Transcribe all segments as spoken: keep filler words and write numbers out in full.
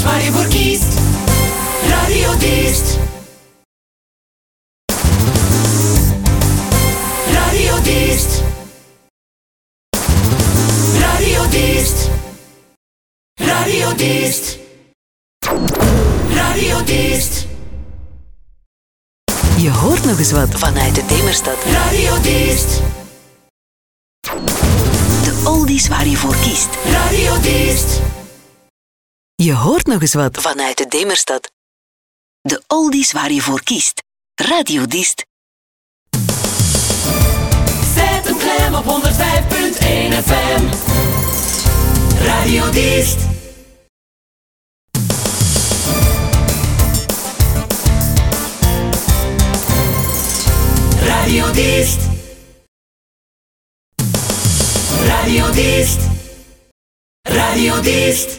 waar je voor kiest. Radio Diest. Radio Diest. Radio Diest. Radio Diest. Radio Diest. Je hoort nog eens wat vanuit de Demerstad. Radio Diest. De oldies waar je voor kiest. Radio Diest. Je hoort nog eens wat vanuit de Demerstad. De oldies waar je voor kiest. Radio Diest. Zet hem klem op honderd vijf punt één F M. Radio Diest. Radio Diest. Radio Diest. Radio Diest.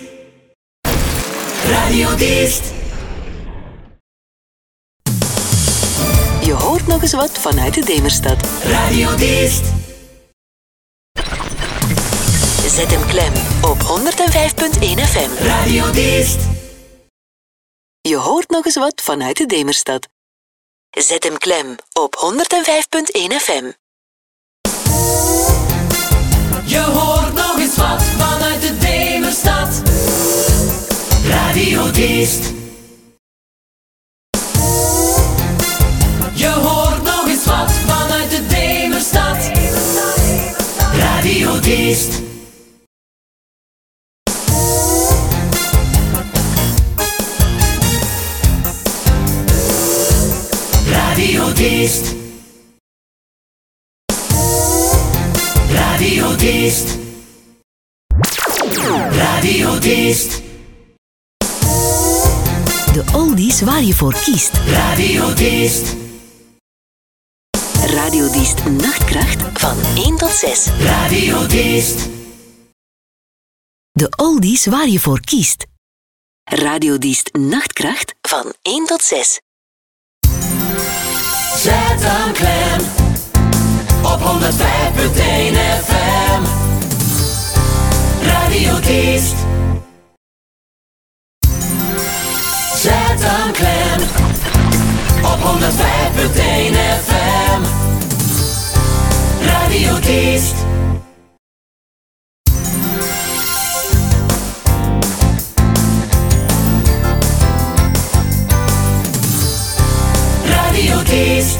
Radio Diest. Je hoort nog eens wat vanuit de Demerstad. Radio Diest. Zet hem klem op honderd vijf punt één F M. Radio Diest. Je hoort nog eens wat vanuit de Demerstad. Zet hem klem op honderd vijf punt één F M. Je hoort nog eens wat vanuit de Demerstad. Radio Diest. Je hoort nog eens wat vanuit de Demerstad. Radio Diest. Radio Diest. Radio Diest. Radio Diest. De oldies waar je voor kiest. Radio Diest. Radio Diest Nachtkracht van één tot zes. Radio Diest. De oldies waar je voor kiest. Radio Diest Nachtkracht van één tot zes. Zet hem klem op honderd vijf punt één F M. Radio Diest. Zet hem klem op honderd vijf punt één F M. Radio Diest. Radio Diest.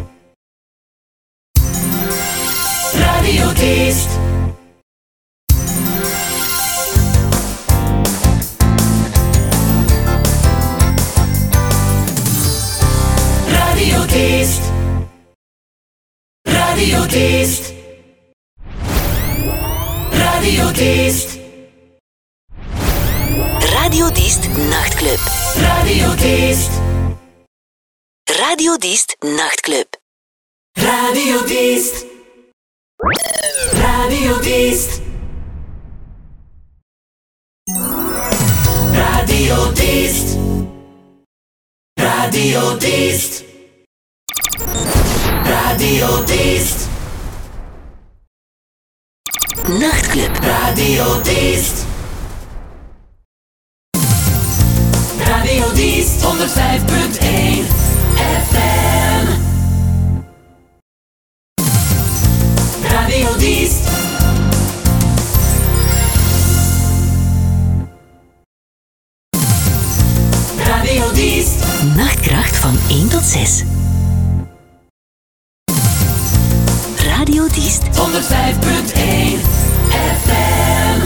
Radio Diest. Radio Diest. Radio Diest. Radio Diest. Radio Diest Nachtclub. Radio Diest. Radio Diest Nachtclub. Radio Diest. Radio Diest. Radio Diest. Radio Diest. Radio Diest. Nachtclub. Radio Diest. Radio Diest honderd vijf punt één F M. Radio Diest. Radio Diest. Nachtkracht van één tot zes. Radio Diest honderd vijf punt één F M.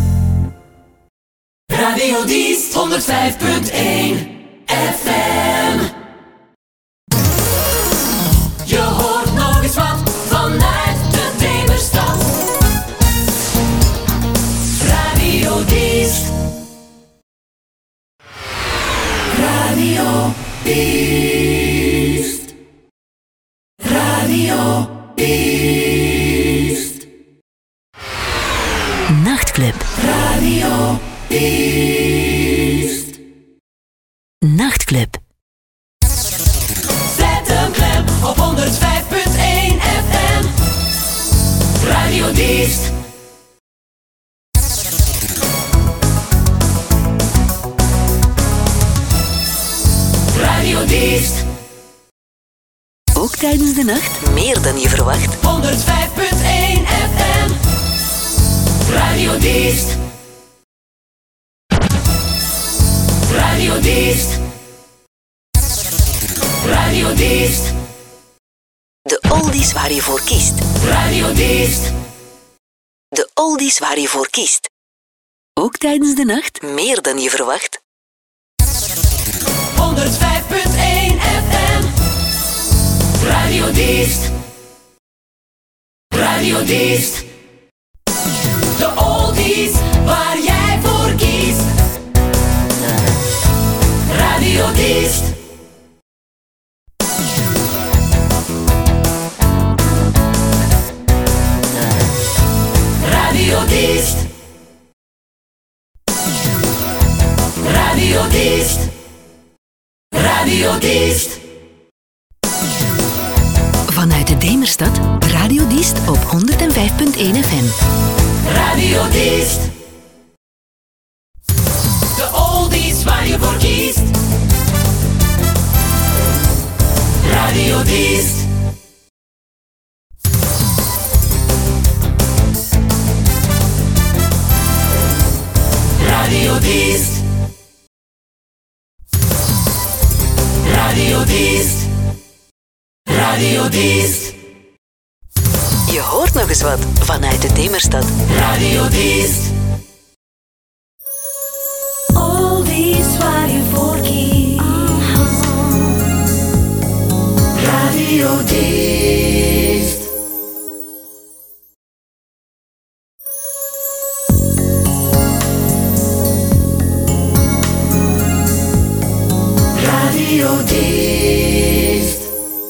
Radio Diest honderd vijf punt één F M. Je hoort nog eens wat vanuit de Demerstad. Radio Diest. Radio Diest. Radio Diest. Nachtclub. Radio Diest. Nachtclub. Zet hem klem op honderd vijf punt één F M. Radio Diest. Diest. Ook tijdens de nacht meer dan je verwacht. honderdvijf punt één F M. Radio Diest. Radio Diest. Radio Diest. De oldies waar je voor kiest. Radio Diest. De oldies waar je voor kiest. Ook tijdens de nacht meer dan je verwacht. honderdvijf punt één F M. Radio Diest. Radio Diest. De oldies waar jij voor kiest. Radio Diest. Radio Diest. Radio Diest. Radio Diest. Vanuit de Demerstad, Radio Diest op honderdvijf punt één F M. Radio Diest. De oldies waar je voor kiest. Radio Diest. Radio Diest. Radio Diest. Radio Diest. Je hoort nog eens wat vanuit de Demerstad. Radio Diest. Oldies waar je voor kiest. Radio Diest. Radio Diest.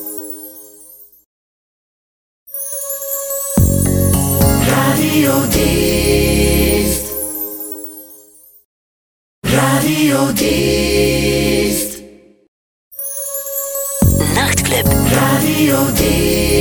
Radio Diest. Radio Diest. Nachtclub. Radio Diest.